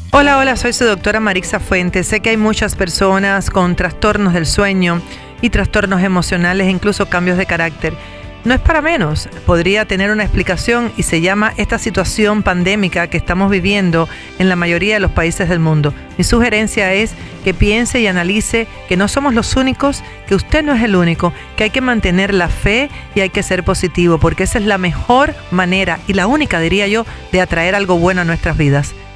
Hola, hola, soy su doctora Marixa Fuentes. Sé que hay muchas personas con trastornos del sueño y trastornos emocionales e incluso cambios de carácter. No es para menos, podría tener una explicación y se llama esta situación pandémica que estamos viviendo en la mayoría de los países del mundo. Mi sugerencia es que piense y analice que no somos los únicos, que usted no es el único, que hay que mantener la fe y hay que ser positivo, porque esa es la mejor manera y la única, diría yo, de atraer algo bueno a nuestras vidas.